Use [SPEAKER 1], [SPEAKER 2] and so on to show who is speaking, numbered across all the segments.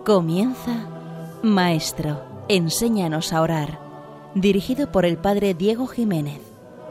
[SPEAKER 1] Comienza Maestro, enséñanos a orar, dirigido por el Padre Diego Jiménez.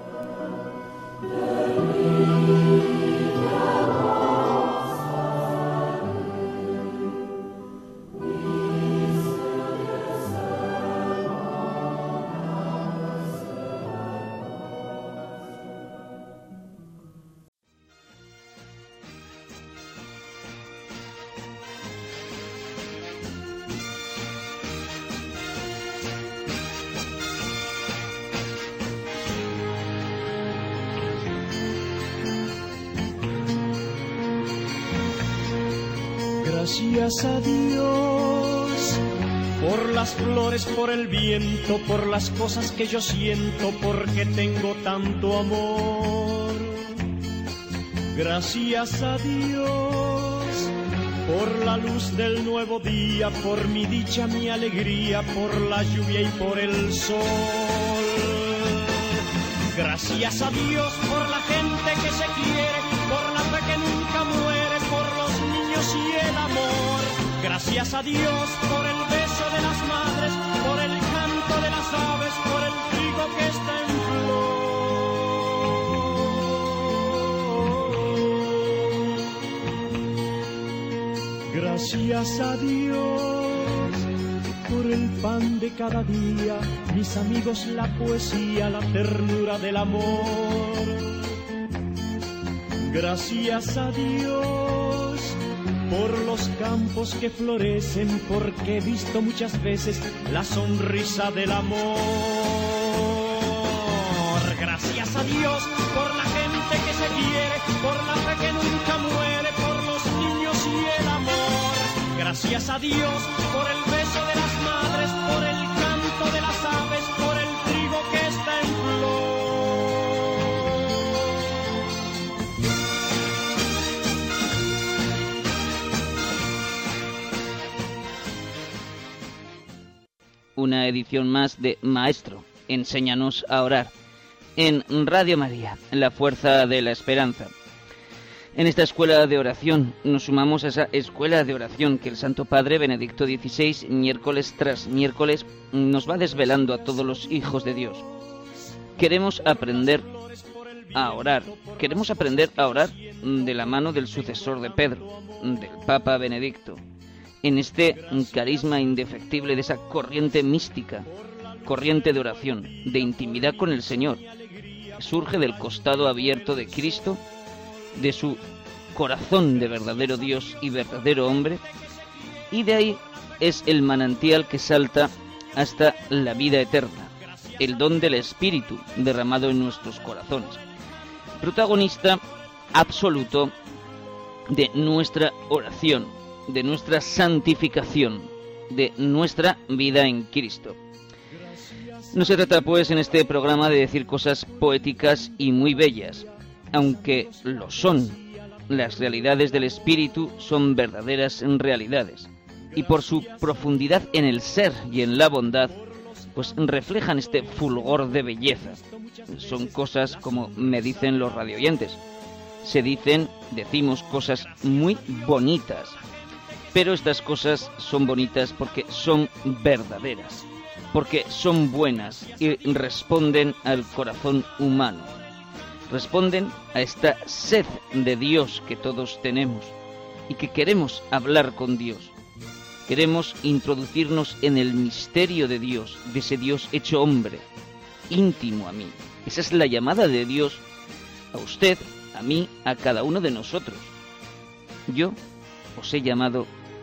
[SPEAKER 2] Gracias a Dios por las flores, por el viento, por las cosas que yo siento, porque tengo tanto amor. Gracias a Dios por la luz del nuevo día, por mi dicha, mi alegría, por la lluvia y por el sol. Gracias a Dios por la gente que se quiere, por la fe que nunca muere, por los niños y el amor. Gracias a Dios por el beso de las madres, por el canto de las aves, por el trigo que está en flor. Gracias a Dios por el pan de cada día, mis amigos, la poesía, la ternura del amor. Gracias a Dios por los campos que florecen, porque he visto muchas veces la sonrisa del amor. Gracias a Dios por la gente que se quiere, por la fe que nunca muere, por los niños y el amor. Gracias a Dios por el beso de las madres, por el canto de las aves, por el trigo que está en flor.
[SPEAKER 3] Una edición más de Maestro, enséñanos a orar, en Radio María, la fuerza de la esperanza. En esta escuela de oración nos sumamos a esa escuela de oración que el Santo Padre Benedicto XVI, miércoles tras miércoles, nos va desvelando a todos los hijos de Dios. Queremos aprender a orar, de la mano del sucesor de Pedro, del Papa Benedicto, en este carisma indefectible de esa corriente mística, corriente de oración, de intimidad con el Señor. Surge del costado abierto de Cristo, de su corazón de verdadero Dios y verdadero hombre, y de ahí es el manantial que salta hasta la vida eterna, el don del Espíritu derramado en nuestros corazones, protagonista absoluto de nuestra oración, de nuestra santificación, de nuestra vida en Cristo. No se trata, pues, en este programa de decir cosas poéticas y muy bellas, aunque lo son. Las realidades del Espíritu son verdaderas realidades, y por su profundidad en el ser y en la bondad, pues reflejan este fulgor de belleza. Son cosas como me dicen los radioyentes. Decimos cosas muy bonitas, pero estas cosas son bonitas porque son verdaderas, porque son buenas y responden al corazón humano. Responden a esta sed de Dios que todos tenemos y que queremos hablar con Dios. Queremos introducirnos en el misterio de Dios, de ese Dios hecho hombre, íntimo a mí. Esa es la llamada de Dios a usted, a mí, a cada uno de nosotros. Yo os he llamado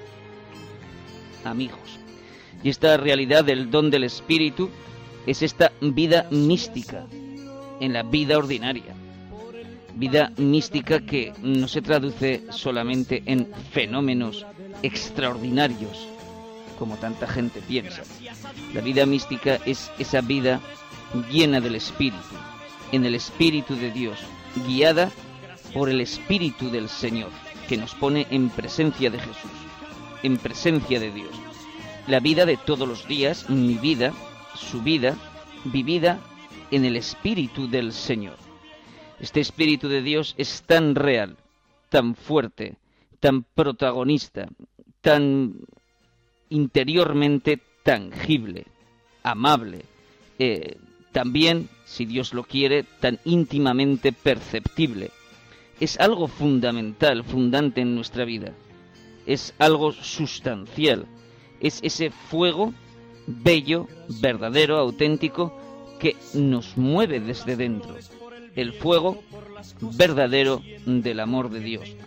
[SPEAKER 3] amigos. Y esta realidad del don del Espíritu es esta vida mística en la vida ordinaria. Vida mística que no se traduce solamente en fenómenos extraordinarios, como tanta gente piensa. La vida mística es esa vida llena del Espíritu, en el Espíritu de Dios, guiada por el Espíritu del Señor, que nos pone en presencia de Jesús, en presencia de Dios. La vida de todos los días, mi vida, su vida, vivida en el Espíritu del Señor. Este Espíritu de Dios es tan real, tan fuerte, tan protagonista, tan interiormente tangible, amable, también, si Dios lo quiere, tan íntimamente perceptible. Es algo fundamental, fundante en nuestra vida. Es algo sustancial. Es ese fuego bello, verdadero, auténtico, que nos mueve desde dentro. El fuego verdadero del amor de Dios.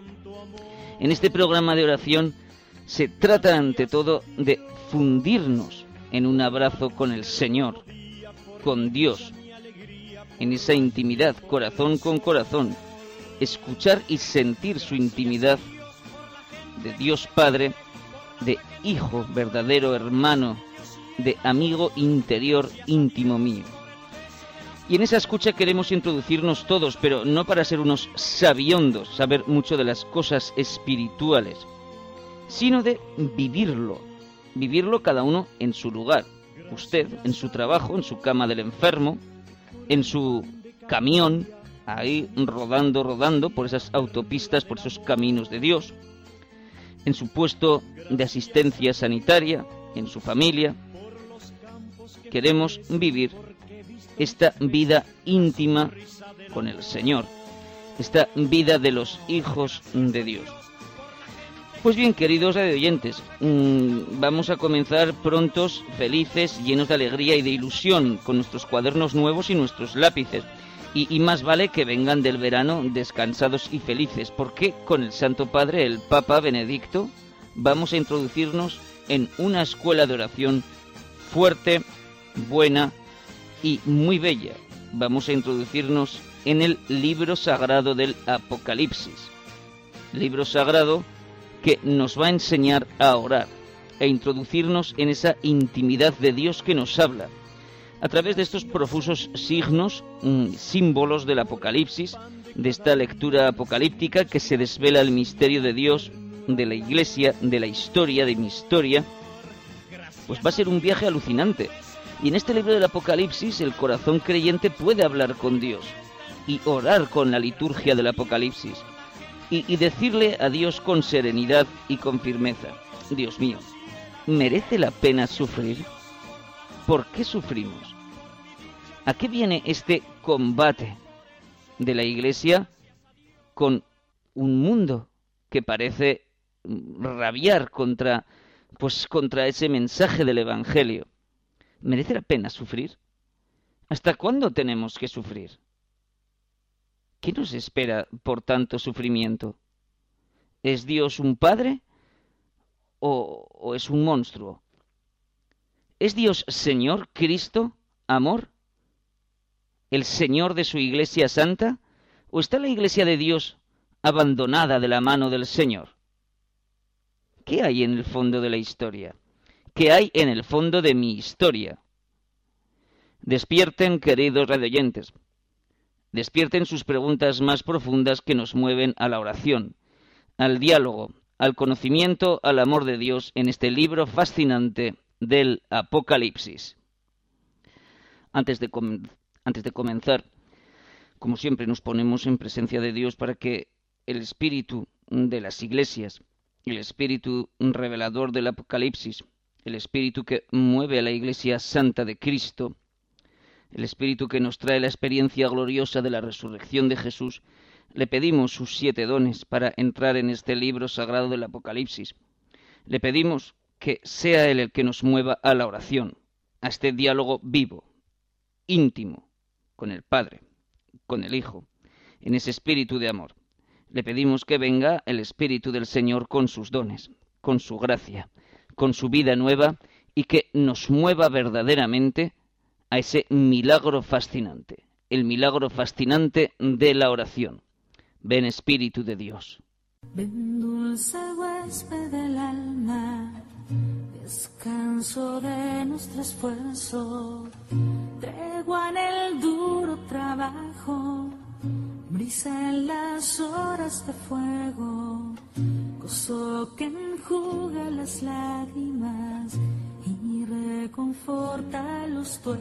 [SPEAKER 3] En este programa de oración se trata ante todo de fundirnos en un abrazo con el Señor, con Dios, en esa intimidad, corazón con corazón, escuchar y sentir su intimidad de Dios Padre, de Hijo, verdadero hermano, de amigo interior íntimo mío. Y en esa escucha queremos introducirnos todos, pero no para ser unos sabiondos, saber mucho de las cosas espirituales, sino de vivirlo cada uno en su lugar. Usted en su trabajo, en su cama del enfermo, en su camión, ahí rodando por esas autopistas, por esos caminos de Dios, en su puesto de asistencia sanitaria, en su familia. Queremos vivir esta vida íntima con el Señor, esta vida de los hijos de Dios. Pues bien, queridos radioyentes, vamos a comenzar prontos, felices, llenos de alegría y de ilusión, con nuestros cuadernos nuevos y nuestros lápices. Y más vale que vengan del verano descansados y felices, porque con el Santo Padre, el Papa Benedicto, vamos a introducirnos en una escuela de oración fuerte, buena y muy bella. Vamos a introducirnos en el libro sagrado del Apocalipsis. Libro sagrado que nos va a enseñar a orar, e introducirnos en esa intimidad de Dios que nos habla, a través de estos profusos signos, símbolos del Apocalipsis, de esta lectura apocalíptica que se desvela el misterio de Dios, de la Iglesia, de la historia, de mi historia. Pues va a ser un viaje alucinante. Y en este libro del Apocalipsis el corazón creyente puede hablar con Dios y orar con la liturgia del Apocalipsis y decirle a Dios con serenidad y con firmeza: Dios mío, ¿merece la pena sufrir? ¿Por qué sufrimos? ¿A qué viene este combate de la Iglesia con un mundo que parece rabiar contra ese mensaje del Evangelio? ¿Merece la pena sufrir? ¿Hasta cuándo tenemos que sufrir? ¿Qué nos espera por tanto sufrimiento? ¿Es Dios un padre o es un monstruo? ¿Es Dios Señor, Cristo, amor? ¿El Señor de su Iglesia Santa? ¿O está la Iglesia de Dios abandonada de la mano del Señor? ¿Qué hay en el fondo de la historia? ¿Qué hay en el fondo de mi historia? Despierten, queridos radioyentes. Despierten sus preguntas más profundas que nos mueven a la oración, al diálogo, al conocimiento, al amor de Dios en este libro fascinante del Apocalipsis. Antes de comenzar, como siempre, nos ponemos en presencia de Dios para que el espíritu de las iglesias, el espíritu revelador del Apocalipsis, el espíritu que mueve a la Iglesia Santa de Cristo, el espíritu que nos trae la experiencia gloriosa de la resurrección de Jesús, le pedimos sus 7 dones para entrar en este libro sagrado del Apocalipsis. Le pedimos que sea Él el que nos mueva a la oración, a este diálogo vivo, íntimo, con el Padre, con el Hijo, en ese espíritu de amor. Le pedimos que venga el Espíritu del Señor con sus dones, con su gracia, con su vida nueva, y que nos mueva verdaderamente a ese milagro fascinante, el milagro fascinante de la oración. Ven, Espíritu de Dios.
[SPEAKER 4] Ven, dulce huésped del alma, descanso de nuestro esfuerzo, tregua en el duro trabajo, brisa en las horas de fuego, gozo que enjuga las lágrimas y reconforta los duelos.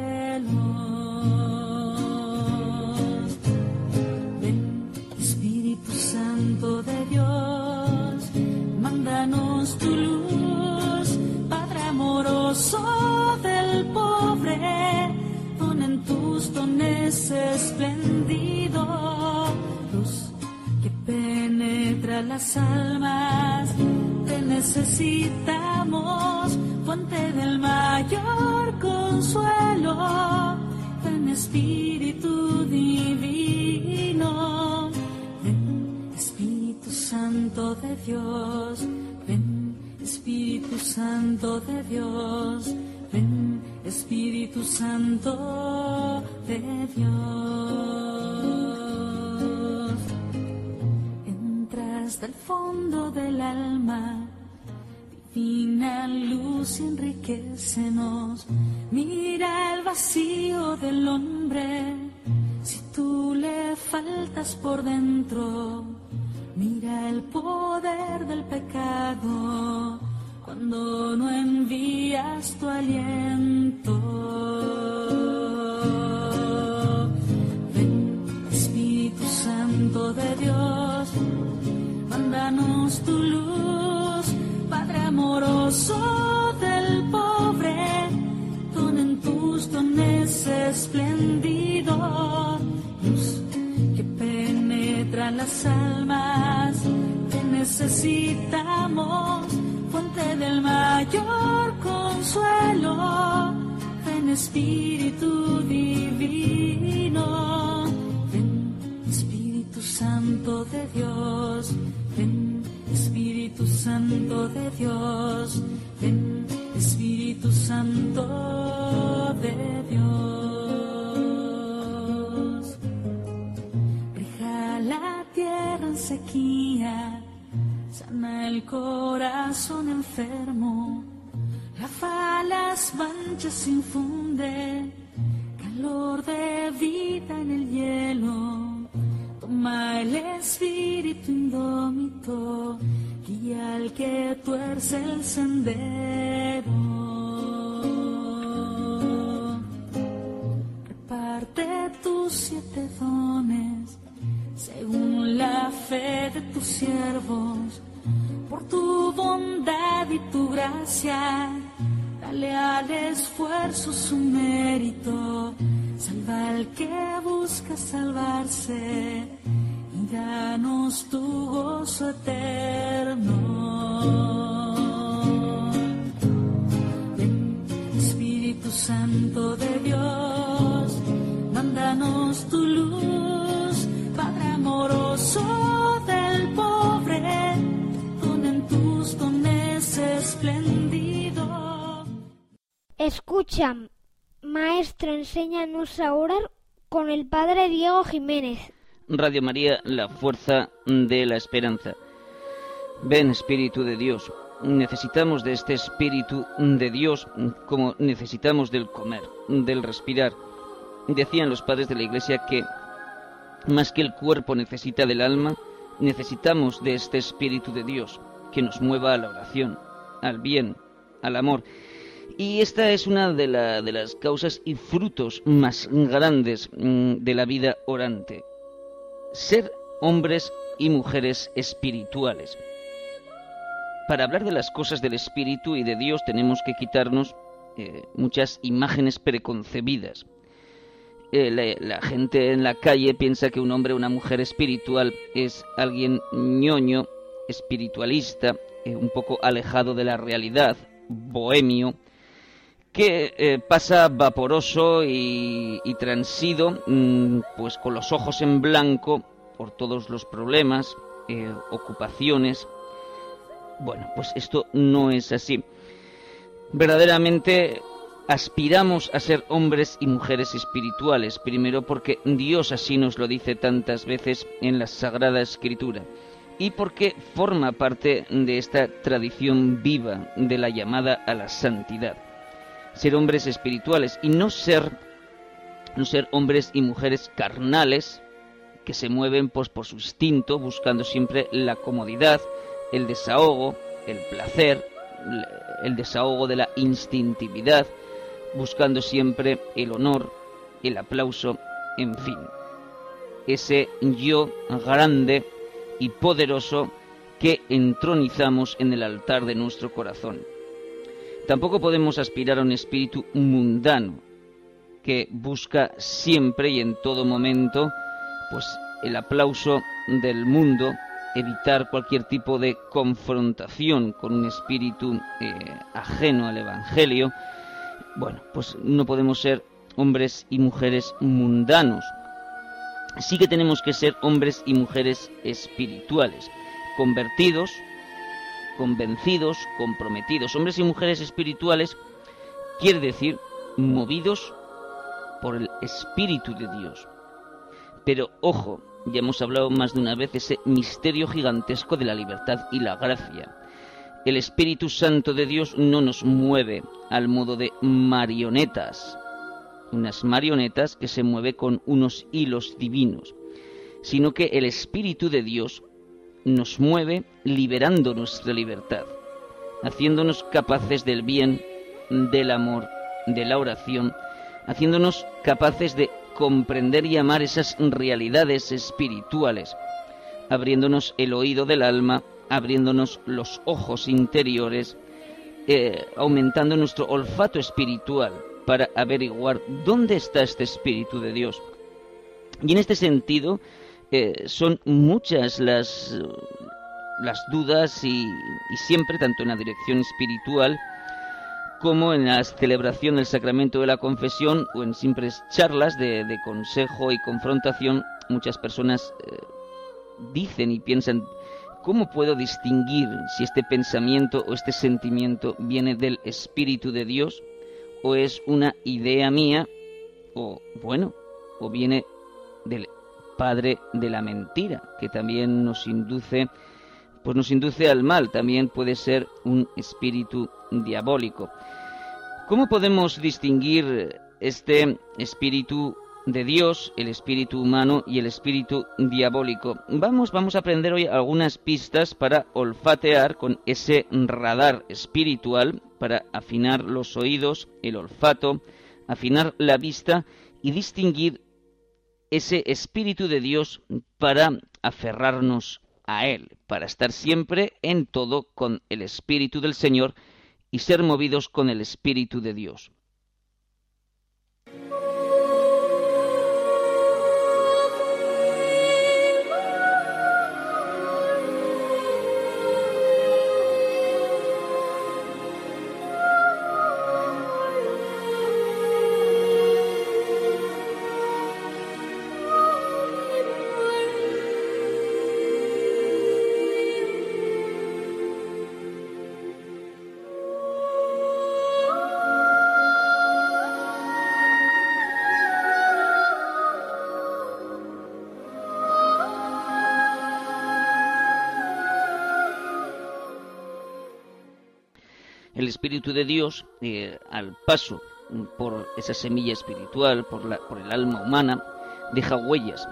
[SPEAKER 4] Ven, Espíritu Santo de Dios, mándanos tu luz amoroso del pobre, pon en tus dones espléndido, luz que penetra las almas, te necesitamos, fuente del mayor consuelo, ven Espíritu divino, ven Espíritu Santo de Dios, ven Espíritu Santo de Dios, ven Espíritu Santo de Dios. Entras del fondo del alma, divina luz, enriquecenos. Mira el vacío del hombre, si tú le faltas por dentro. Mira el poder del pecado, cuando no envías tu aliento. Ven, Espíritu Santo de Dios, mándanos tu luz, Padre amoroso del pobre, pon en tus dones espléndido, luz que penetra las almas, te necesitamos, fuente del mayor consuelo, ven Espíritu divino, ven Espíritu Santo de Dios, ven Espíritu Santo de Dios, ven Espíritu Santo de Dios. Brilla la tierra en sequía, sana el corazón enfermo, lava las manchas, infunde calor de vida en el hielo. Toma el espíritu indómito, guía al que tuerce el sendero. Reparte tus 7 dones, según la fe de tus siervos, por tu bondad y tu gracia, dale al esfuerzo su mérito, salva al que busca salvarse, y danos tu gozo eterno. Ven, Espíritu Santo de Dios, mándanos tu luz, Padre amoroso del pobre, pon en tus dones espléndido.
[SPEAKER 5] Escucha, maestro, enséñanos a orar con el Padre Diego Jiménez.
[SPEAKER 3] Radio María, la fuerza de la esperanza. Ven, Espíritu de Dios. Necesitamos de este Espíritu de Dios como necesitamos del comer, del respirar. Decían los padres de la Iglesia que más que el cuerpo necesita del alma, necesitamos de este Espíritu de Dios que nos mueva a la oración, al bien, al amor. Y esta es una de las causas y frutos más grandes de la vida orante. Ser hombres y mujeres espirituales. Para hablar de las cosas del Espíritu y de Dios tenemos que quitarnos muchas imágenes preconcebidas. La gente en la calle piensa que un hombre o una mujer espiritual es alguien ñoño, espiritualista, un poco alejado de la realidad, bohemio, que pasa vaporoso y transido, pues con los ojos en blanco por todos los problemas, ocupaciones. Bueno, pues esto no es así. Verdaderamente aspiramos a ser hombres y mujeres espirituales, primero porque Dios así nos lo dice tantas veces en la Sagrada Escritura, y porque forma parte de esta tradición viva de la llamada a la santidad. Ser hombres espirituales y no ser hombres y mujeres carnales que se mueven pues por su instinto, buscando siempre la comodidad, el desahogo, el placer, el desahogo de la instintividad, buscando siempre el honor, el aplauso, en fin, ese yo grande y poderoso que entronizamos en el altar de nuestro corazón. Tampoco podemos aspirar a un espíritu mundano que busca siempre y en todo momento pues el aplauso del mundo, evitar cualquier tipo de confrontación con un espíritu ajeno al Evangelio. Bueno, pues no podemos ser hombres y mujeres mundanos. Sí que tenemos que ser hombres y mujeres espirituales, convertidos, convencidos, comprometidos. Hombres y mujeres espirituales quiere decir movidos por el Espíritu de Dios. Pero ojo, ya hemos hablado más de una vez ese misterio gigantesco de la libertad y la gracia. El Espíritu Santo de Dios no nos mueve al modo de marionetas, unas marionetas que se mueve con unos hilos divinos, sino que el Espíritu de Dios nos mueve liberando nuestra libertad, haciéndonos capaces del bien, del amor, de la oración, haciéndonos capaces de comprender y amar esas realidades espirituales, abriéndonos el oído del alma, abriéndonos los ojos interiores, aumentando nuestro olfato espiritual para averiguar dónde está este Espíritu de Dios. Y en este sentido son muchas las dudas y siempre, tanto en la dirección espiritual como en la celebración del sacramento de la confesión o en simples charlas de consejo y confrontación, muchas personas dicen y piensan: ¿cómo puedo distinguir si este pensamiento o este sentimiento viene del Espíritu de Dios o es una idea mía o viene del padre de la mentira, que también nos induce al mal? También puede ser un espíritu diabólico. ¿Cómo podemos distinguir este espíritu de Dios, el espíritu humano y el espíritu diabólico? Vamos a aprender hoy algunas pistas para olfatear con ese radar espiritual, para afinar los oídos, el olfato, afinar la vista y distinguir ese espíritu de Dios para aferrarnos a él, para estar siempre en todo con el Espíritu del Señor y ser movidos con el Espíritu de Dios. El Espíritu de Dios, al paso por esa semilla espiritual, por el alma humana, deja huellas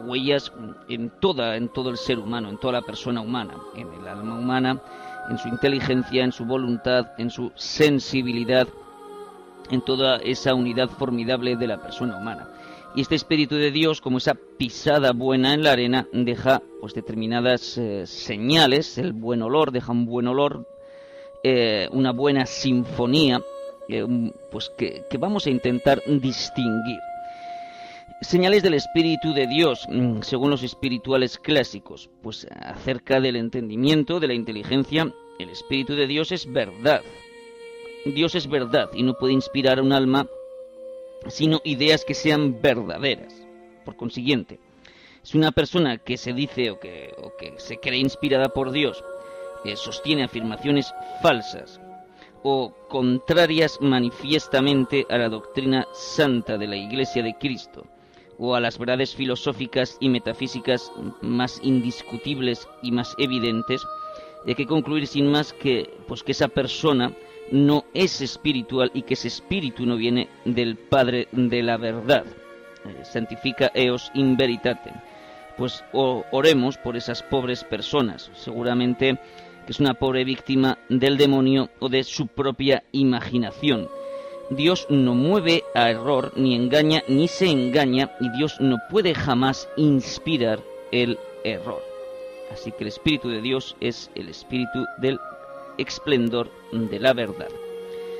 [SPEAKER 3] en todo el ser humano, en toda la persona humana, en el alma humana, en su inteligencia, en su voluntad, en su sensibilidad, en toda esa unidad formidable de la persona humana. Y este Espíritu de Dios, como esa pisada buena en la arena, deja pues determinadas señales. El buen olor, deja un buen olor, una buena sinfonía, pues que vamos a intentar distinguir. Señales del Espíritu de Dios, según los espirituales clásicos, pues acerca del entendimiento, de la inteligencia. El Espíritu de Dios es verdad. Dios es verdad y no puede inspirar a un alma sino ideas que sean verdaderas. Por consiguiente, si una persona que se dice o que se cree inspirada por Dios sostiene afirmaciones falsas o contrarias manifiestamente a la doctrina santa de la Iglesia de Cristo o a las verdades filosóficas y metafísicas más indiscutibles y más evidentes, hay que concluir sin más que esa persona no es espiritual y que ese espíritu no viene del Padre de la verdad. Santifica eos in veritatem. Pues oremos por esas pobres personas. Seguramente que es una pobre víctima del demonio o de su propia imaginación. Dios no mueve a error, ni engaña, ni se engaña, y Dios no puede jamás inspirar el error. Así que el Espíritu de Dios es el Espíritu del esplendor de la verdad.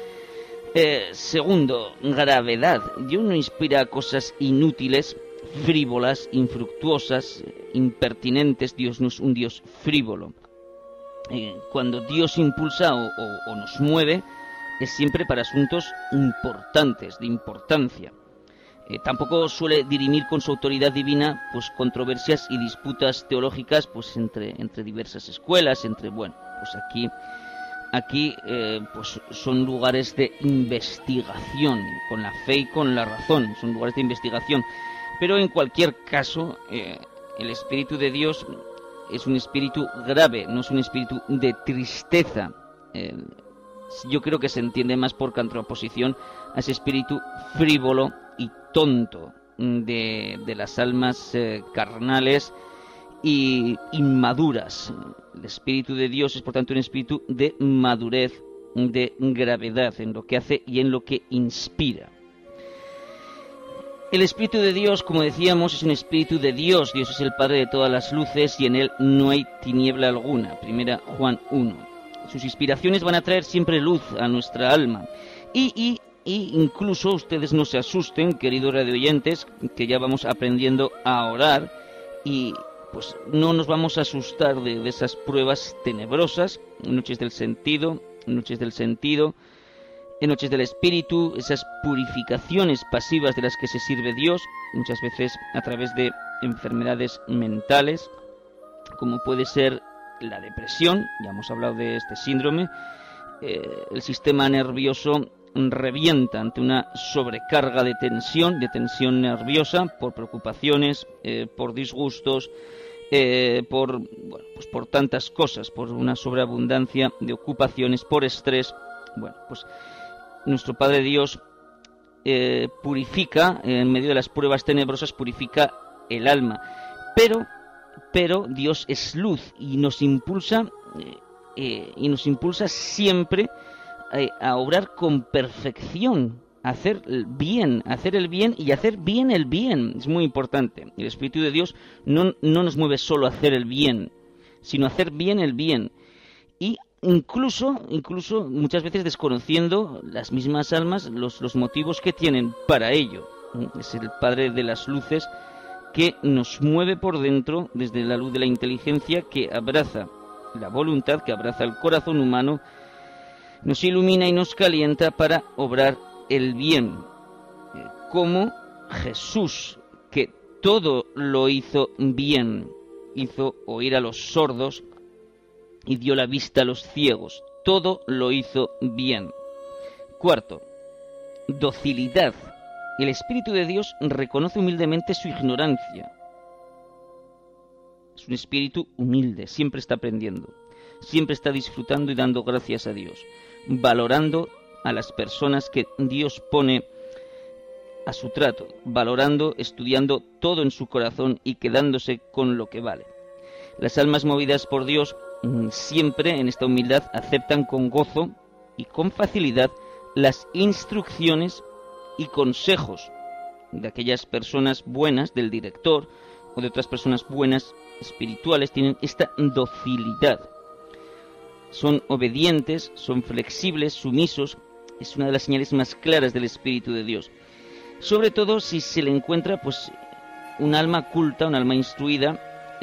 [SPEAKER 3] Segundo, gravedad. Dios no inspira cosas inútiles, frívolas, infructuosas, impertinentes. Dios no es un Dios frívolo. Cuando Dios impulsa o nos mueve, es siempre para asuntos importantes, de importancia. Tampoco suele dirimir con su autoridad divina pues controversias y disputas teológicas pues entre diversas escuelas, pues aquí pues son lugares de investigación, con la fe y con la razón, son lugares de investigación. Pero en cualquier caso, el Espíritu de Dios es un espíritu grave, no es un espíritu de tristeza. Yo creo que se entiende más por contraposición a ese espíritu frívolo y tonto de las almas carnales y inmaduras. El Espíritu de Dios es por tanto un espíritu de madurez, de gravedad en lo que hace y en lo que inspira. El Espíritu de Dios, como decíamos, es un espíritu de Dios. Dios es el Padre de todas las luces y en él no hay tiniebla alguna. Primera Juan 1. Sus inspiraciones van a traer siempre luz a nuestra alma. Y incluso ustedes no se asusten, queridos radioyentes, que ya vamos aprendiendo a orar y pues no nos vamos a asustar de esas pruebas tenebrosas, noches del sentido, noches del espíritu, esas purificaciones pasivas de las que se sirve Dios, muchas veces a través de enfermedades mentales, como puede ser la depresión. Ya hemos hablado de este síndrome. El sistema nervioso revienta ante una sobrecarga de tensión nerviosa por preocupaciones, por disgustos, por tantas cosas, por una sobreabundancia de ocupaciones, por estrés. Bueno, pues nuestro Padre Dios purifica, en medio de las pruebas tenebrosas, purifica el alma. Pero Dios es luz y nos impulsa siempre a obrar con perfección, a hacer el bien y hacer bien el bien. Es muy importante. El Espíritu de Dios no nos mueve solo a hacer el bien, sino a hacer bien el bien. Y incluso muchas veces desconociendo las mismas almas los motivos que tienen para ello. Es el Padre de las luces que nos mueve por dentro desde la luz de la inteligencia, que abraza la voluntad, que abraza el corazón humano, nos ilumina y nos calienta para obrar el bien. Como Jesús, que todo lo hizo bien, hizo oír a los sordos y dio la vista a los ciegos. Todo lo hizo bien. Cuarto, docilidad. El Espíritu de Dios reconoce humildemente su ignorancia. Es un espíritu humilde, siempre está aprendiendo, siempre está disfrutando y dando gracias a Dios, valorando a las personas que Dios pone a su trato, valorando, estudiando todo en su corazón y quedándose con lo que vale. Las almas movidas por Dios siempre en esta humildad aceptan con gozo y con facilidad las instrucciones y consejos de aquellas personas buenas, del director o de otras personas buenas espirituales. Tienen esta docilidad, son obedientes, son flexibles, sumisos. Es una de las señales más claras del Espíritu de Dios, sobre todo si se le encuentra pues un alma culta, un alma instruida.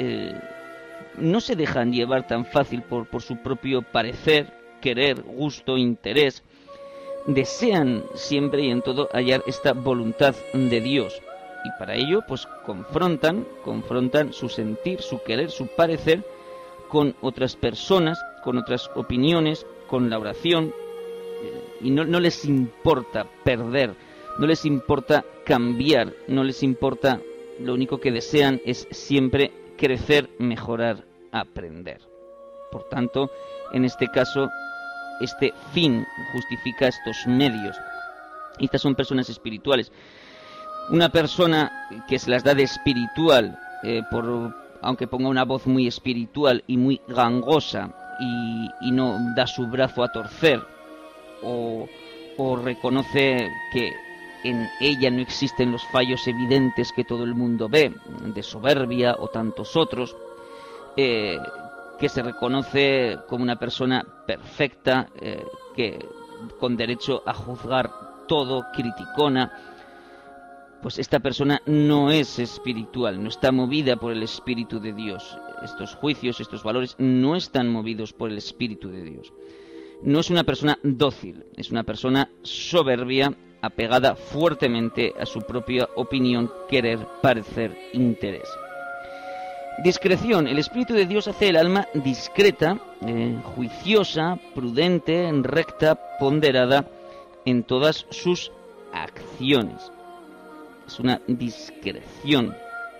[SPEAKER 3] No se dejan llevar tan fácil por su propio parecer, querer, gusto, interés. Desean siempre y en todo hallar esta voluntad de Dios, y para ello pues confrontan su sentir, su querer, su parecer con otras personas, con otras opiniones, con la oración, y no les importa perder, no les importa cambiar, no les importa, lo único que desean es siempre crecer, mejorar, aprender. Por tanto, en este caso, este fin justifica estos medios. Y estas son personas espirituales. Una persona que se las da de espiritual, aunque ponga una voz muy espiritual y muy gangosa, y no da su brazo a torcer, o reconoce que en ella no existen los fallos evidentes que todo el mundo ve, de soberbia o tantos otros, que se reconoce como una persona perfecta, que con derecho a juzgar todo, criticona, pues esta persona no es espiritual, no está movida por el Espíritu de Dios. Estos juicios, estos valores no están movidos por el Espíritu de Dios. No es una persona dócil, es una persona soberbia, apegada fuertemente a su propia opinión, querer, parecer, interés. Discreción. El Espíritu de Dios hace el alma discreta, juiciosa, prudente, recta, ponderada en todas sus acciones. Es una discreción.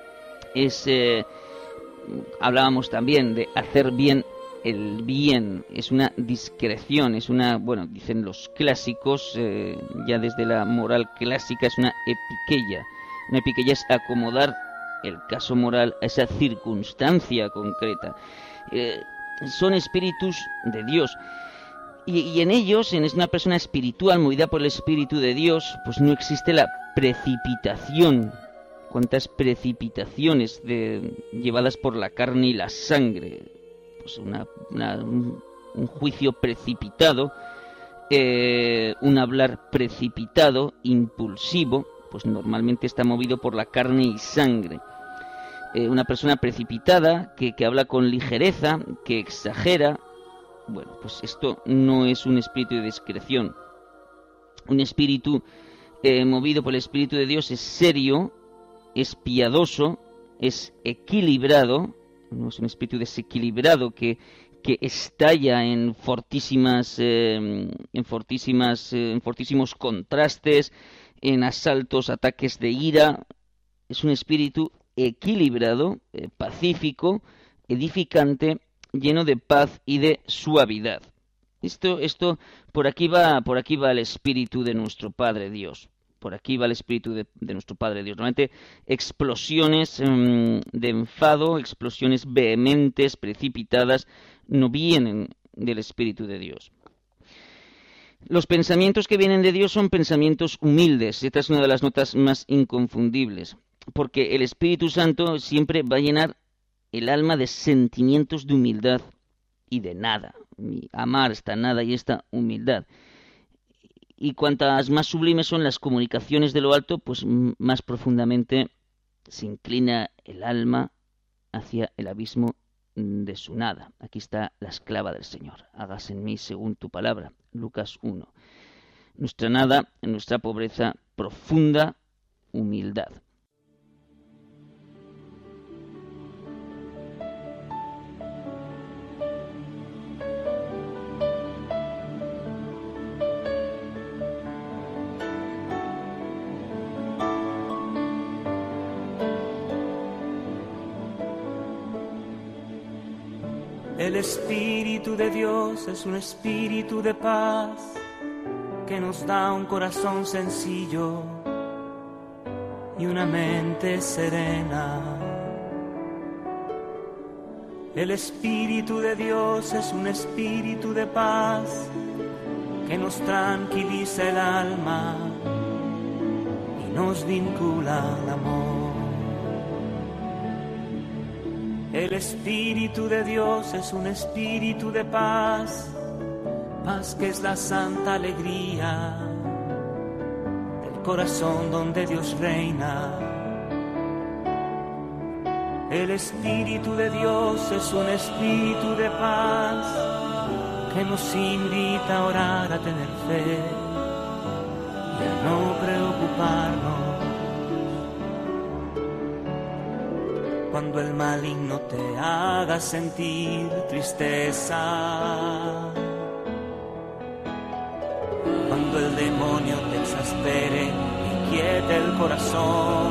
[SPEAKER 3] Hablábamos también de hacer bien el bien. Es una discreción, es una, bueno, dicen los clásicos, ya desde la moral clásica, es una epiqueia. Una epiqueia es acomodar el caso moral a esa circunstancia concreta. Son espíritus de Dios. Y en ellos, en una persona espiritual, movida por el Espíritu de Dios, pues no existe la precipitación. Cuántas precipitaciones llevadas por la carne y la sangre. Pues un juicio precipitado, un hablar precipitado, impulsivo, pues normalmente está movido por la carne y sangre. Una persona precipitada, que habla con ligereza, que exagera. Bueno, pues esto no es un espíritu de discreción. Un espíritu movido por el Espíritu de Dios es serio, es piadoso, es equilibrado. No es un espíritu desequilibrado que estalla en fortísimos contrastes, en asaltos, ataques de ira. Es un espíritu equilibrado, pacífico, edificante, lleno de paz y de suavidad. Esto por aquí va el espíritu de nuestro Padre Dios. Por aquí va el espíritu de nuestro Padre Dios. Normalmente explosiones de enfado, explosiones vehementes, precipitadas, no vienen del Espíritu de Dios. Los pensamientos que vienen de Dios son pensamientos humildes. Esta es una de las notas más inconfundibles, porque el Espíritu Santo siempre va a llenar el alma de sentimientos de humildad y de nada. Amar esta nada y esta humildad. Y cuantas más sublimes son las comunicaciones de lo alto, pues más profundamente se inclina el alma hacia el abismo de su nada. Aquí está la esclava del Señor. Hágase en mí según tu palabra. Lucas 1. Nuestra nada, en nuestra pobreza, profunda humildad.
[SPEAKER 6] El Espíritu de Dios es un espíritu de paz que nos da un corazón sencillo y una mente serena. El Espíritu de Dios es un espíritu de paz que nos tranquiliza el alma y nos vincula al amor. El Espíritu de Dios es un espíritu de paz, paz que es la santa alegría del corazón donde Dios reina. El Espíritu de Dios es un espíritu de paz que nos invita a orar, a tener fe y a no preocuparnos. Cuando el maligno te haga sentir tristeza, cuando el demonio te exaspere y inquiete el corazón,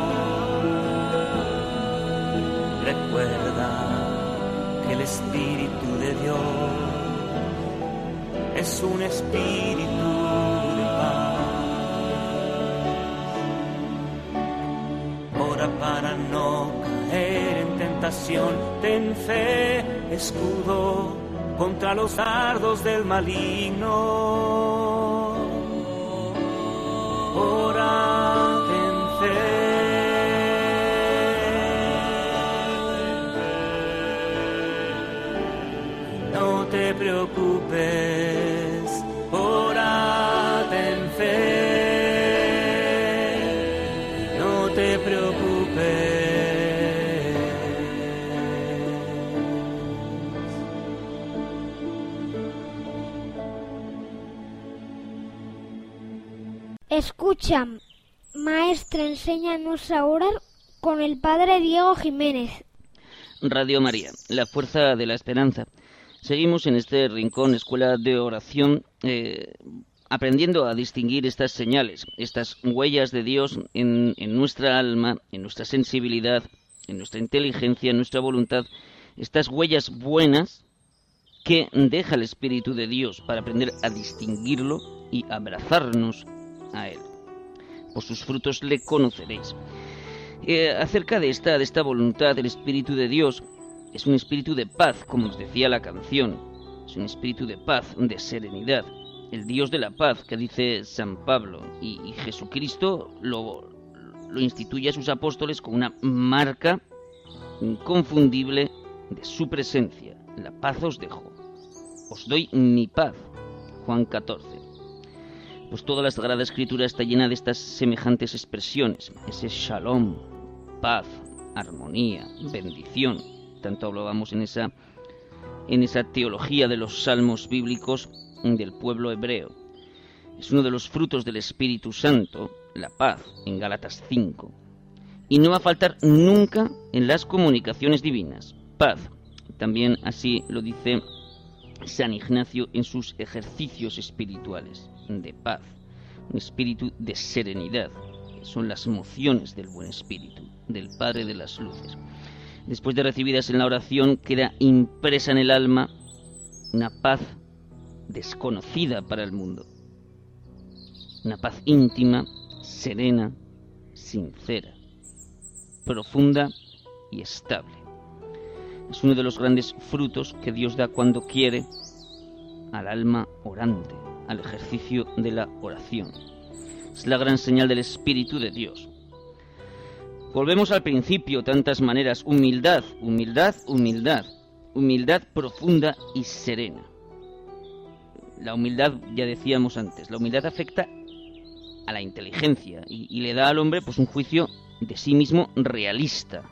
[SPEAKER 6] recuerda que el Espíritu de Dios es un espíritu de paz. Ora para no caer en tentación, ten fe, escudo contra los dardos del maligno. Ora, ten fe, no te preocupes, ora.
[SPEAKER 5] Escucha, maestra, enséñanos a orar con el padre Diego Jiménez.
[SPEAKER 3] Radio María, la fuerza de la esperanza. Seguimos en este rincón, escuela de oración, aprendiendo a distinguir estas señales, estas huellas de Dios en nuestra alma, en nuestra sensibilidad, en nuestra inteligencia, en nuestra voluntad, estas huellas buenas que deja el Espíritu de Dios para aprender a distinguirlo y abrazarnos a Él. Por sus frutos le conoceréis. Acerca de esta voluntad, el Espíritu de Dios es un espíritu de paz, como nos decía la canción. Es un espíritu de paz, de serenidad. El Dios de la paz, que dice San Pablo. Y Jesucristo lo instituye a sus apóstoles con una marca inconfundible de su presencia. La paz os dejo. Os doy mi paz. Juan 14. Pues toda la Sagrada Escritura está llena de estas semejantes expresiones. Ese shalom, paz, armonía, bendición. Tanto hablábamos en esa teología de los salmos bíblicos del pueblo hebreo. Es uno de los frutos del Espíritu Santo, la paz, en Gálatas 5. Y no va a faltar nunca en las comunicaciones divinas. Paz. También así lo dice San Ignacio en sus ejercicios espirituales de paz. Un espíritu de serenidad. Son las mociones del buen espíritu, del Padre de las luces. Después de recibidas en la oración, queda impresa en el alma una paz desconocida para el mundo. Una paz íntima, serena, sincera, profunda y estable. Es uno de los grandes frutos que Dios da cuando quiere al alma orante, al ejercicio de la oración. Es la gran señal del Espíritu de Dios. Volvemos al principio, tantas maneras. Humildad, humildad, humildad. Humildad profunda y serena. La humildad, ya decíamos antes, la humildad afecta a la inteligencia y le da al hombre pues un juicio de sí mismo realista.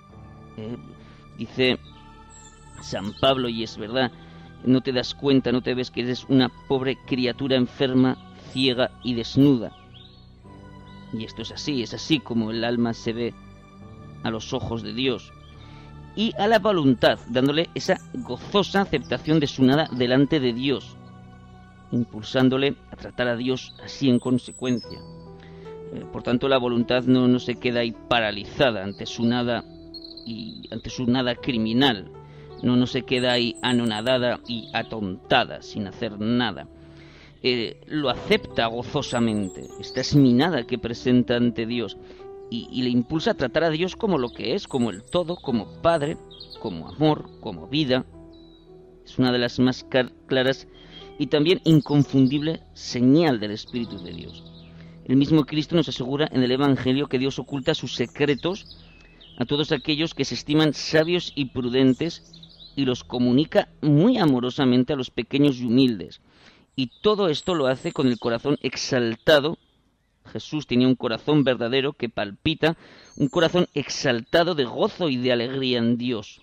[SPEAKER 3] Dice San Pablo, y es verdad, no te das cuenta, no te ves que eres una pobre criatura enferma, ciega y desnuda. Y esto es así como el alma se ve a los ojos de Dios. Y a la voluntad, dándole esa gozosa aceptación de su nada delante de Dios, impulsándole a tratar a Dios así en consecuencia. Por tanto, la voluntad no se queda ahí paralizada ante su nada y ante su nada criminal. No se queda ahí anonadada y atontada sin hacer nada. Lo acepta gozosamente. Esta es mi nada que presenta ante Dios y le impulsa a tratar a Dios como lo que es, como el todo, como Padre, como amor, como vida. Es una de las más claras y también inconfundible señal del Espíritu de Dios. El mismo Cristo nos asegura en el Evangelio que Dios oculta sus secretos a todos aquellos que se estiman sabios y prudentes y los comunica muy amorosamente a los pequeños y humildes. Y todo esto lo hace con el corazón exaltado. Jesús tenía un corazón verdadero que palpita, un corazón exaltado de gozo y de alegría en Dios.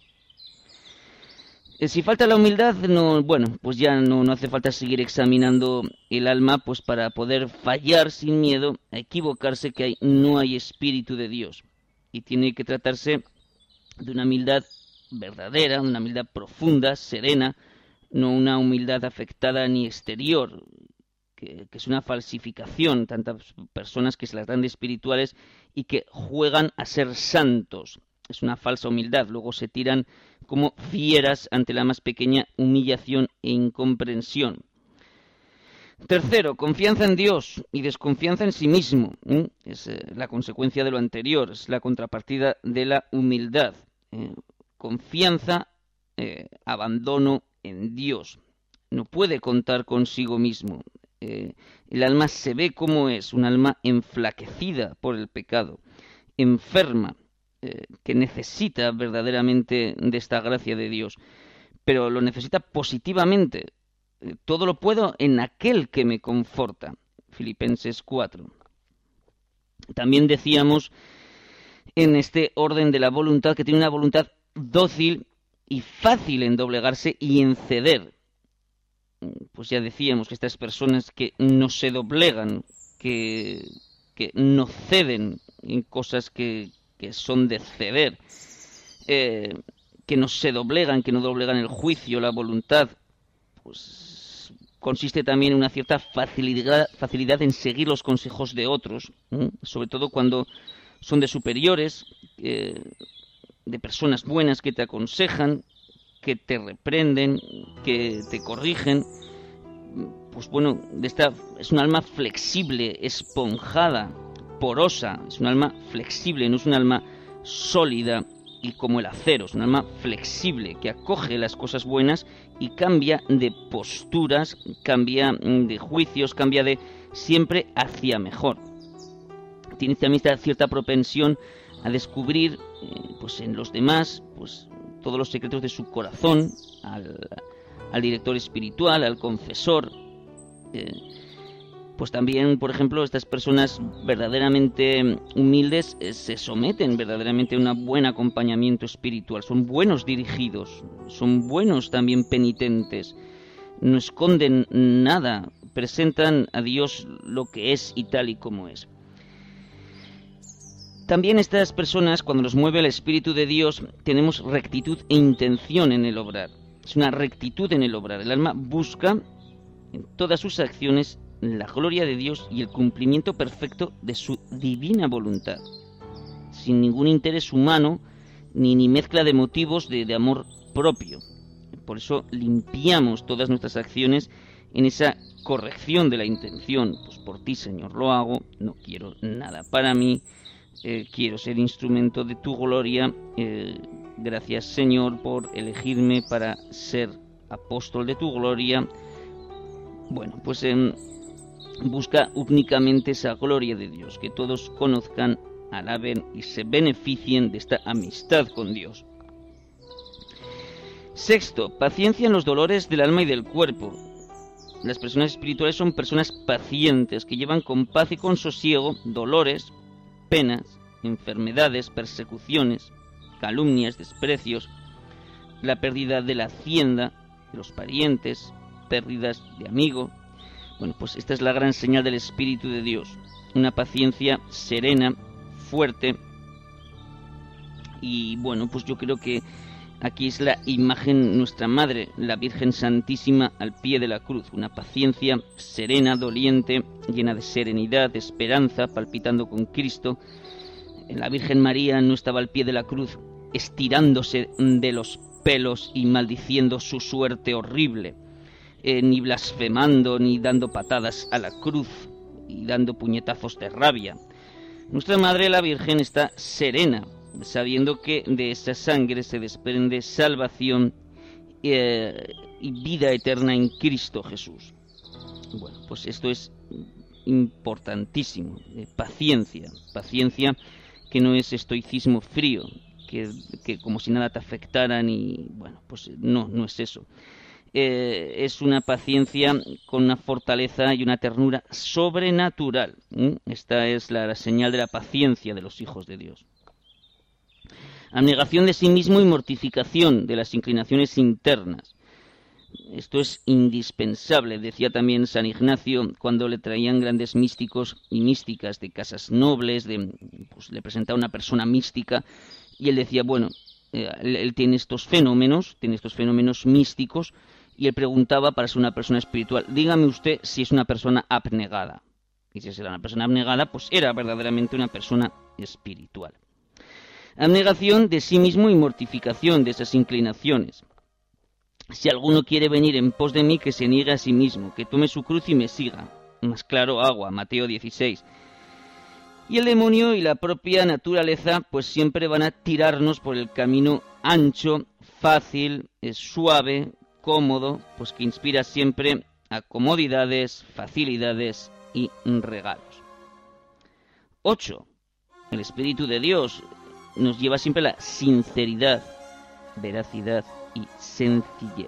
[SPEAKER 3] Si falta la humildad, pues ya no hace falta seguir examinando el alma, pues para poder fallar sin miedo a equivocarse que no hay Espíritu de Dios. Y tiene que tratarse de una humildad verdadera, una humildad profunda, serena, no una humildad afectada ni exterior, que es una falsificación. Tantas personas que se las dan de espirituales y que juegan a ser santos. Es una falsa humildad. Luego se tiran como fieras ante la más pequeña humillación e incomprensión. Tercero, confianza en Dios y desconfianza en sí mismo. Es la consecuencia de lo anterior, es la contrapartida de la humildad. Confianza, abandono en Dios. No puede contar consigo mismo. El alma se ve como es, un alma enflaquecida por el pecado, enferma, que necesita verdaderamente de esta gracia de Dios, pero lo necesita positivamente. Todo lo puedo en aquel que me conforta. Filipenses 4. También decíamos en este orden de la voluntad que tiene una voluntad dócil y fácil en doblegarse y en ceder. Pues ya decíamos que estas personas que no se doblegan, que no ceden en cosas que son de ceder, que no se doblegan, que no doblegan el juicio, la voluntad, pues consiste también en una cierta facilidad en seguir los consejos de otros, sobre todo cuando son de superiores, de personas buenas que te aconsejan, que te reprenden, que te corrigen. Pues bueno, es un alma flexible, esponjada, porosa, es un alma flexible, no es un alma sólida y como el acero, es un alma flexible que acoge las cosas buenas y cambia de posturas, cambia de juicios, cambia de siempre hacia mejor. Tiene también esta cierta propensión a descubrir pues en los demás pues todos los secretos de su corazón, al director espiritual, al confesor. Pues también, por ejemplo, estas personas verdaderamente humildes se someten verdaderamente a un buen acompañamiento espiritual. Son buenos dirigidos, son buenos también penitentes, no esconden nada, presentan a Dios lo que es y tal y como es. También estas personas, cuando los mueve el Espíritu de Dios, tenemos rectitud e intención en el obrar. Es una rectitud en el obrar. El alma busca en todas sus acciones la gloria de Dios y el cumplimiento perfecto de su divina voluntad, sin ningún interés humano ni mezcla de motivos de amor propio. Por eso limpiamos todas nuestras acciones en esa corrección de la intención. Pues por ti, Señor, lo hago, no quiero nada para mí, quiero ser instrumento de tu gloria. Gracias, Señor, por elegirme para ser apóstol de tu gloria. Bueno, pues busca únicamente esa gloria de Dios, que todos conozcan, alaben y se beneficien de esta amistad con Dios. Sexto, paciencia en los dolores del alma y del cuerpo. Las personas espirituales son personas pacientes, que llevan con paz y con sosiego dolores, penas, enfermedades, persecuciones, calumnias, desprecios, la pérdida de la hacienda, de los parientes, pérdidas de amigos. Bueno, pues esta es la gran señal del Espíritu de Dios, una paciencia serena, fuerte. Y bueno, pues yo creo que aquí es la imagen nuestra Madre, la Virgen Santísima al pie de la cruz, una paciencia serena, doliente, llena de serenidad, de esperanza, palpitando con Cristo. La Virgen María no estaba al pie de la cruz estirándose de los pelos y maldiciendo su suerte horrible, ni blasfemando, ni dando patadas a la cruz y dando puñetazos de rabia. Nuestra Madre, la Virgen, está serena, sabiendo que de esa sangre se desprende salvación y vida eterna en Cristo Jesús. Bueno, pues esto es importantísimo. Paciencia que no es estoicismo frío, que como si nada te afectara, ni... Bueno, pues no es eso. Es una paciencia con una fortaleza y una ternura sobrenatural. Esta es la señal de la paciencia de los hijos de Dios. Abnegación de sí mismo y mortificación de las inclinaciones internas. Esto es indispensable, decía también San Ignacio cuando le traían grandes místicos y místicas de casas nobles, pues le presentaba una persona mística y él decía, bueno, él tiene estos fenómenos místicos, y él preguntaba para ser una persona espiritual, dígame usted si es una persona abnegada. Y si era una persona abnegada, pues era verdaderamente una persona espiritual. Abnegación de sí mismo y mortificación de esas inclinaciones. Si alguno quiere venir en pos de mí, que se niegue a sí mismo, que tome su cruz y me siga. Más claro agua, Mateo 16. Y el demonio y la propia naturaleza pues siempre van a tirarnos por el camino ancho, fácil, suave, cómodo, pues que inspira siempre a comodidades, facilidades y regalos. 8. El Espíritu de Dios nos lleva siempre a la sinceridad, veracidad y sencillez.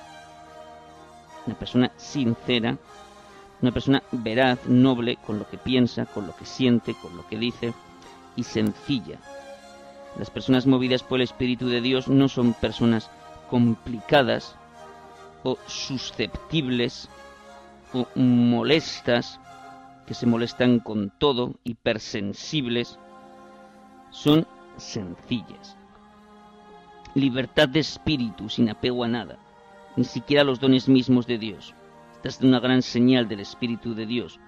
[SPEAKER 3] Una persona sincera, una persona veraz, noble, con lo que piensa, con lo que siente, con lo que dice, y sencilla. Las personas movidas por el Espíritu de Dios no son personas complicadas o susceptibles o molestas que se molestan con todo, hipersensibles, son sencillas. Libertad de espíritu, sin apego a nada, ni siquiera a los dones mismos de Dios. Esta es una gran señal del Espíritu de Dios.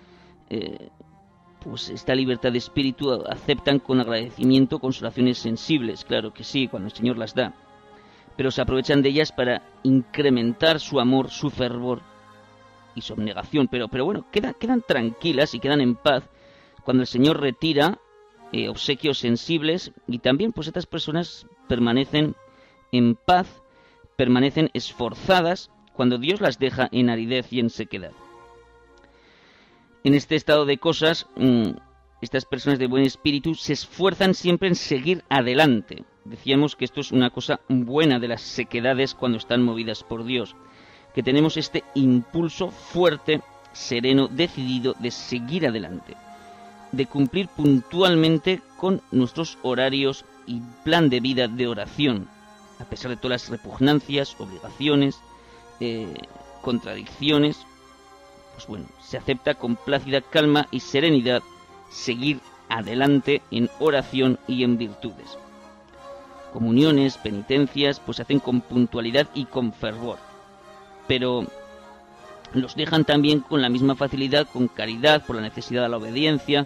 [SPEAKER 3] Pues esta libertad de espíritu aceptan con agradecimiento consolaciones sensibles, claro que sí, cuando el Señor las da, pero se aprovechan de ellas para incrementar su amor, su fervor y su abnegación. Pero bueno, quedan tranquilas y quedan en paz cuando el Señor retira obsequios sensibles, y también pues estas personas permanecen en paz, permanecen esforzadas cuando Dios las deja en aridez y en sequedad. En este estado de cosas, estas personas de buen espíritu se esfuerzan siempre en seguir adelante. Decíamos que esto es una cosa buena de las sequedades cuando están movidas por Dios, que tenemos este impulso fuerte, sereno, decidido de seguir adelante, de cumplir puntualmente con nuestros horarios y plan de vida de oración, a pesar de todas las repugnancias, obligaciones, contradicciones. Pues bueno, se acepta con plácida calma y serenidad seguir adelante en oración y en virtudes. Comuniones, penitencias, pues se hacen con puntualidad y con fervor, pero los dejan también con la misma facilidad, con caridad, por la necesidad de la obediencia.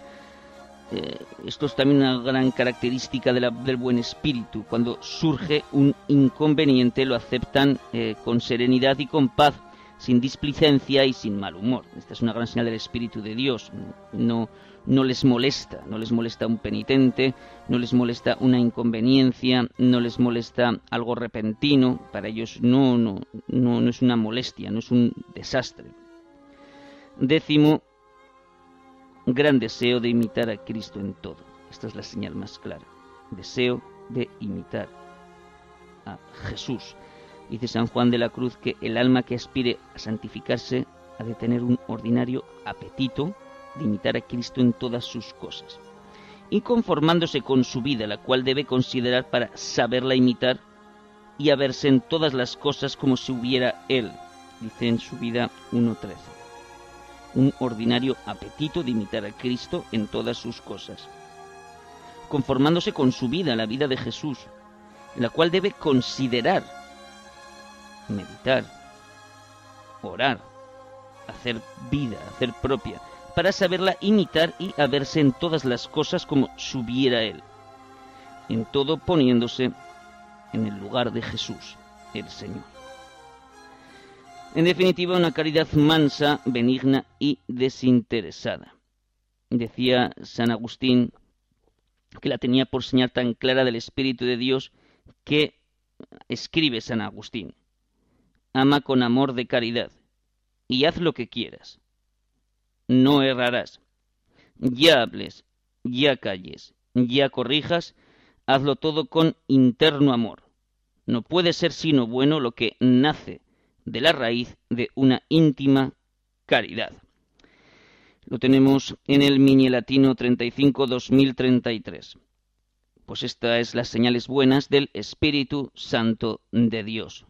[SPEAKER 3] Esto es también una gran característica del buen espíritu. Cuando surge un inconveniente lo aceptan con serenidad y con paz, sin displicencia y sin mal humor. Esta es una gran señal del Espíritu de Dios. No les molesta un penitente, no les molesta una inconveniencia, no les molesta algo repentino. Para ellos no es una molestia, no es un desastre. 10, gran deseo de imitar a Cristo en todo. Esta es la señal más clara. Deseo de imitar a Jesús. Dice San Juan de la Cruz que el alma que aspire a santificarse ha de tener un ordinario apetito de imitar a Cristo en todas sus cosas, y conformándose con su vida, la cual debe considerar para saberla imitar y a verse en todas las cosas como si hubiera Él. Dice en su vida 1:13. Un ordinario apetito de imitar a Cristo en todas sus cosas. Conformándose con su vida, la vida de Jesús, la cual debe considerar, meditar, orar, hacer vida, hacer propia, para saberla imitar y a verse en todas las cosas como subiera Él, en todo poniéndose en el lugar de Jesús, el Señor. En definitiva, una caridad mansa, benigna y desinteresada. Decía San Agustín que la tenía por señal tan clara del Espíritu de Dios que escribe San Agustín: ama con amor de caridad y haz lo que quieras. No errarás. Ya hables, ya calles, ya corrijas, hazlo todo con interno amor. No puede ser sino bueno lo que nace de la raíz de una íntima caridad. Lo tenemos en el Mini Latino 35-2033. Pues esta es las señales buenas del Espíritu Santo de Dios.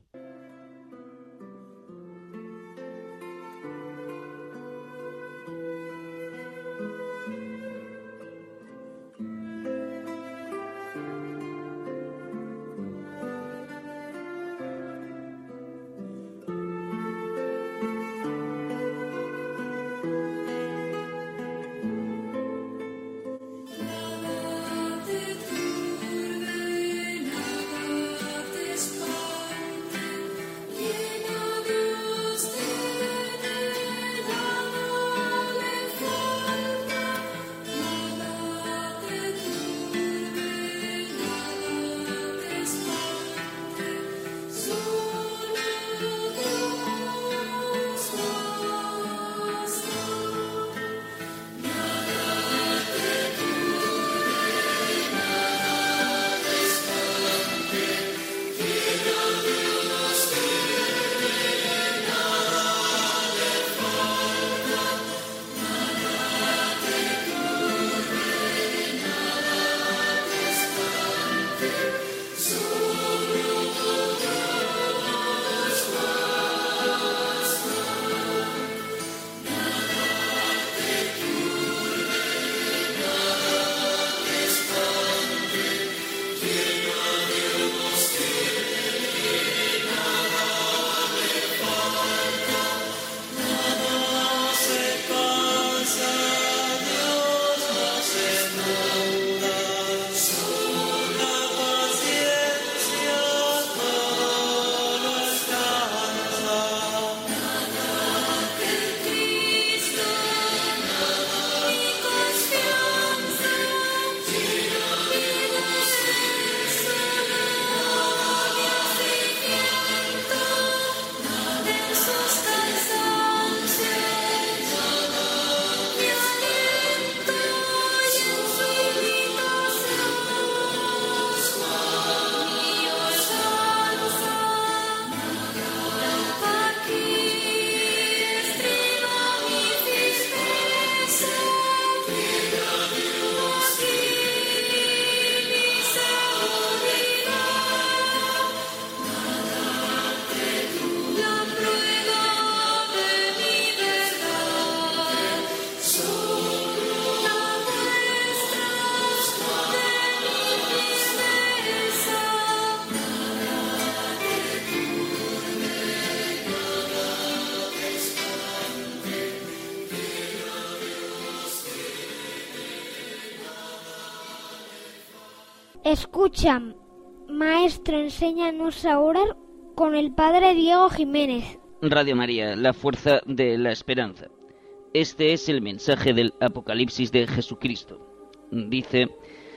[SPEAKER 5] Escucha, maestro, enséñanos a orar con el padre Diego Jiménez.
[SPEAKER 3] Radio María, la fuerza de la esperanza. Este es el mensaje del Apocalipsis de Jesucristo. Dice,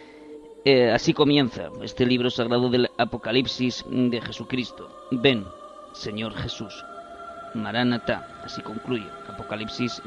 [SPEAKER 3] así comienza este libro sagrado del Apocalipsis de Jesucristo. Ven, Señor Jesús. Maránata, así concluye Apocalipsis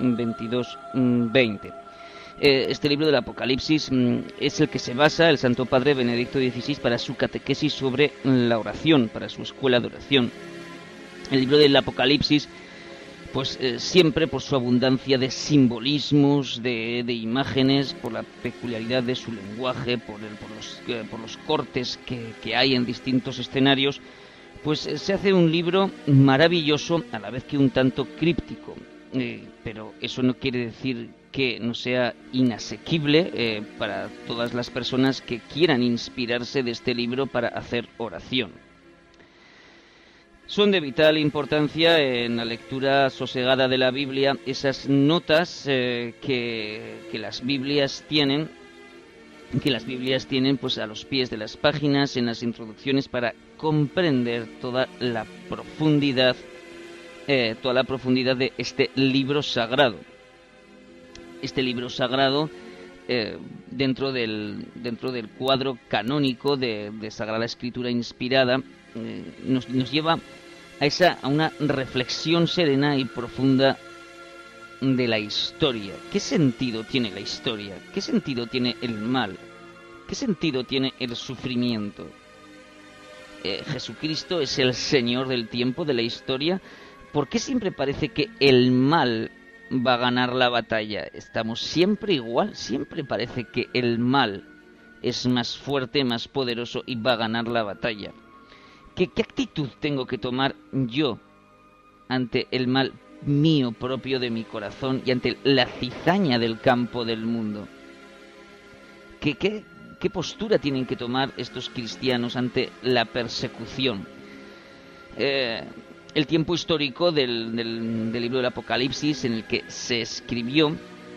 [SPEAKER 3] 22:20. Este libro del Apocalipsis es el que se basa el Santo Padre Benedicto XVI para su catequesis sobre la oración, para su escuela de oración. El libro del Apocalipsis, pues siempre por su abundancia de simbolismos, de imágenes, por la peculiaridad de su lenguaje, por los cortes que hay en distintos escenarios, pues se hace un libro maravilloso, a la vez que un tanto críptico. Pero eso no quiere decir que no sea inasequible para todas las personas que quieran inspirarse de este libro para hacer oración. Son de vital importancia en la lectura sosegada de la Biblia esas notas que las Biblias tienen pues a los pies de las páginas, en las introducciones, para comprender toda la profundidad de este libro sagrado. Este libro sagrado, dentro del cuadro canónico de Sagrada Escritura inspirada, nos lleva a una reflexión serena y profunda de la historia. ¿Qué sentido tiene la historia? ¿Qué sentido tiene el mal? ¿Qué sentido tiene el sufrimiento? Jesucristo es el Señor del tiempo, de la historia. ¿Por qué siempre parece que el mal va a ganar la batalla? Estamos siempre igual, siempre parece que el mal es más fuerte, más poderoso y va a ganar la batalla. ¿Qué actitud tengo que tomar yo ante el mal mío propio de mi corazón y ante la cizaña del campo del mundo? ¿Qué postura tienen que tomar estos cristianos ante la persecución? El tiempo histórico del libro del Apocalipsis en el que se escribió,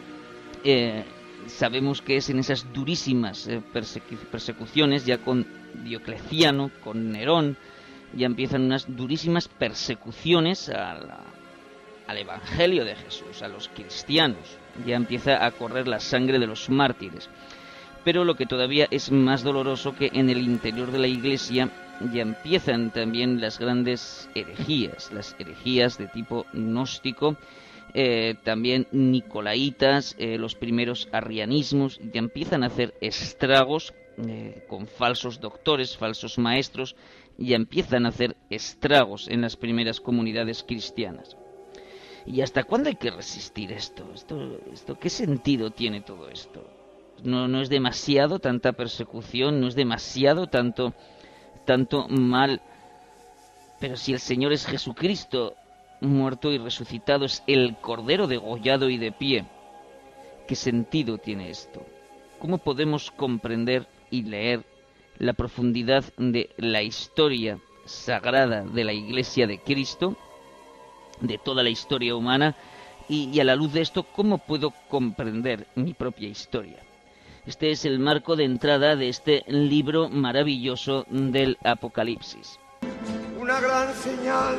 [SPEAKER 3] sabemos que es en esas durísimas persecuciones, ya con Diocleciano, con Nerón, ya empiezan unas durísimas persecuciones al Evangelio de Jesús, a los cristianos. Ya empieza a correr la sangre de los mártires. Pero lo que todavía es más doloroso, que en el interior de la Iglesia ya empiezan también las grandes herejías, las herejías de tipo gnóstico, también nicolaitas, los primeros arrianismos, ya empiezan a hacer estragos con falsos doctores, falsos maestros, ya empiezan a hacer estragos en las primeras comunidades cristianas. ¿Y hasta cuándo hay que resistir esto? ¿Qué sentido tiene todo esto? ¿No es demasiado tanta persecución? ¿No es demasiado tanto mal? Pero si el Señor es Jesucristo, muerto y resucitado, es el Cordero degollado y de pie, ¿qué sentido tiene esto? ¿Cómo podemos comprender y leer la profundidad de la historia sagrada de la Iglesia de Cristo, de toda la historia humana, y a la luz de esto, cómo puedo comprender mi propia historia? Este es el marco de entrada de este libro maravilloso del Apocalipsis.
[SPEAKER 7] Una gran señal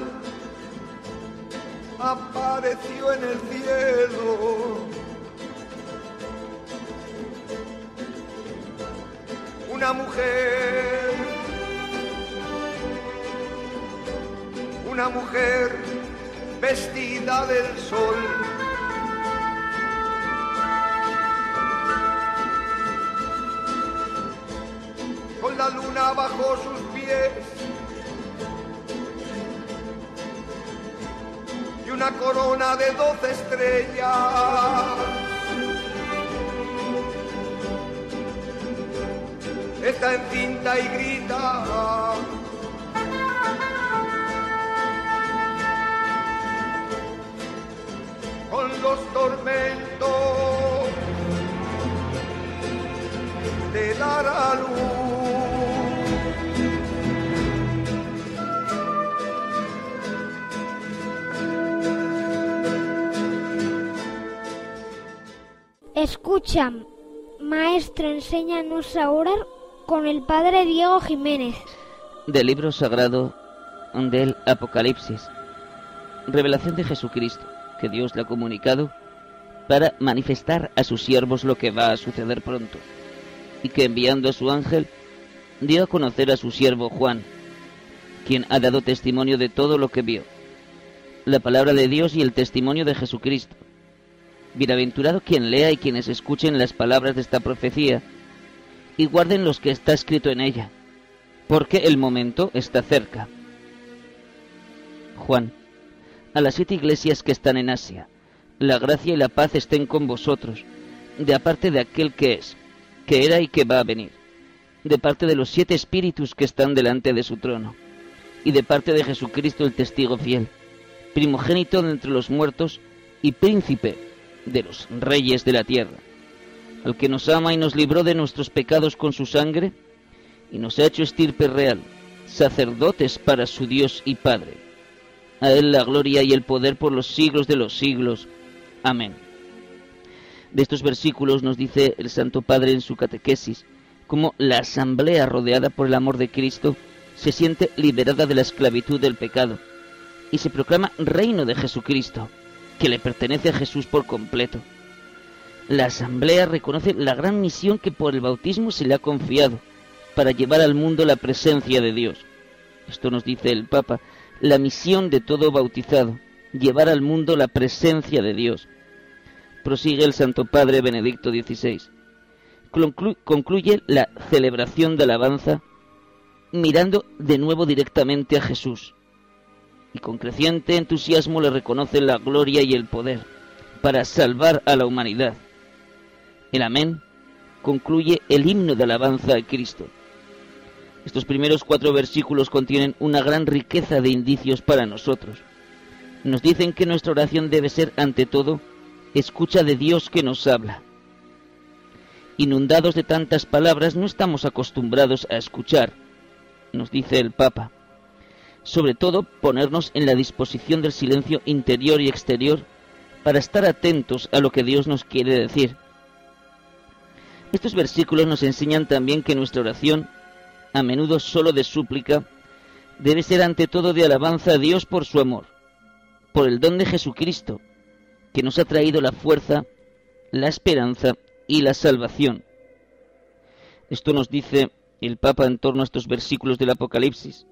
[SPEAKER 7] apareció en el cielo. Una mujer vestida del sol. Con la luna bajo sus pies y una corona de 12 estrellas. Está encinta y grita. Con los tormentos te dará luz.
[SPEAKER 5] Escucha, maestro, enséñanos a orar con el padre Diego Jiménez.
[SPEAKER 3] Del libro sagrado del Apocalipsis. Revelación de Jesucristo, que Dios le ha comunicado para manifestar a sus siervos lo que va a suceder pronto, y que enviando a su ángel dio a conocer a su siervo Juan, quien ha dado testimonio de todo lo que vio, la palabra de Dios y el testimonio de Jesucristo. Bienaventurado quien lea y quienes escuchen las palabras de esta profecía y guarden los que está escrito en ella, porque el momento está cerca. Juan, a las 7 iglesias que están en Asia, la gracia y la paz estén con vosotros, de parte de aquel que es, que era y que va a venir, de parte de los 7 espíritus que están delante de su trono, y de parte de Jesucristo el testigo fiel, primogénito de entre los muertos y príncipe de los reyes de la tierra, al que nos ama y nos libró de nuestros pecados con su sangre, y nos ha hecho estirpe real, sacerdotes para su Dios y Padre. A él la gloria y el poder por los siglos de los siglos. Amén. De estos versículos nos dice el Santo Padre en su catequesis, cómo la asamblea rodeada por el amor de Cristo se siente liberada de la esclavitud del pecado, y se proclama reino de Jesucristo, que le pertenece a Jesús por completo. La asamblea reconoce la gran misión que por el bautismo se le ha confiado, para llevar al mundo la presencia de Dios. Esto nos dice el Papa, la misión de todo bautizado, llevar al mundo la presencia de Dios. Prosigue el Santo Padre Benedicto XVI. Concluye la celebración de alabanza mirando de nuevo directamente a Jesús, y con creciente entusiasmo le reconoce la gloria y el poder para salvar a la humanidad. El amén concluye el himno de alabanza a Cristo. Estos primeros 4 versículos contienen una gran riqueza de indicios para nosotros. Nos dicen que nuestra oración debe ser, ante todo, escucha de Dios que nos habla. Inundados de tantas palabras, no estamos acostumbrados a escuchar, nos dice el Papa. Sobre todo, ponernos en la disposición del silencio interior y exterior para estar atentos a lo que Dios nos quiere decir. Estos versículos nos enseñan también que nuestra oración, a menudo solo de súplica, debe ser ante todo de alabanza a Dios por su amor, por el don de Jesucristo, que nos ha traído la fuerza, la esperanza y la salvación. Esto nos dice el Papa en torno a estos versículos del Apocalipsis.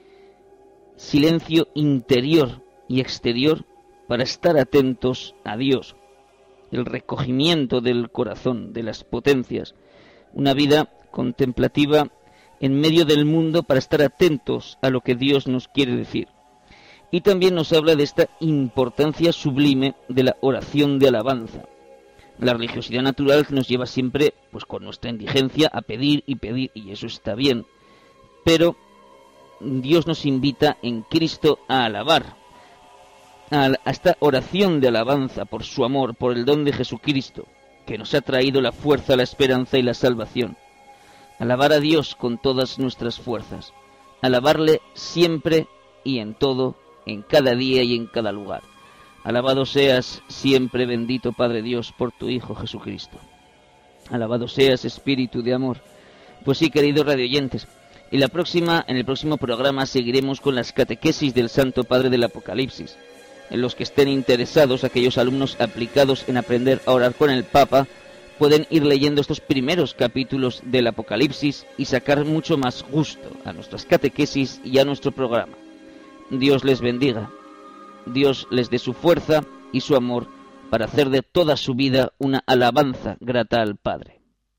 [SPEAKER 3] Silencio interior y exterior para estar atentos a Dios, el recogimiento del corazón, de las potencias, una vida contemplativa en medio del mundo para estar atentos a lo que Dios nos quiere decir. Y también nos habla de esta importancia sublime de la oración de alabanza. La religiosidad natural nos lleva siempre, pues con nuestra indigencia, a pedir, y eso está bien. Pero Dios nos invita en Cristo a alabar, a esta oración de alabanza por su amor, por el don de Jesucristo, que nos ha traído la fuerza, la esperanza y la salvación. Alabar a Dios con todas nuestras fuerzas, alabarle siempre y en todo, en cada día y en cada lugar. Alabado seas siempre, bendito Padre Dios, por tu Hijo Jesucristo. Alabado seas, Espíritu de amor. Pues sí, queridos radioyentes, en el próximo programa seguiremos con las catequesis del Santo Padre del Apocalipsis. En los que estén interesados, aquellos alumnos aplicados en aprender a orar con el Papa, pueden ir leyendo estos primeros capítulos del Apocalipsis y sacar mucho más gusto a nuestras catequesis y a nuestro programa. Dios les bendiga, Dios les dé su fuerza y su amor para hacer de toda su vida una alabanza grata al Padre.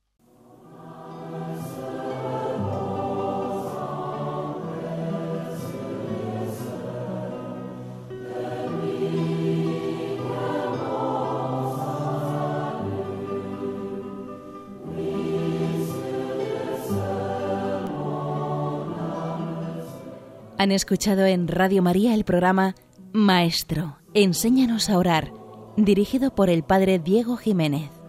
[SPEAKER 1] Han escuchado en Radio María el programa Maestro, enséñanos a orar, dirigido por el Padre Diego Jiménez.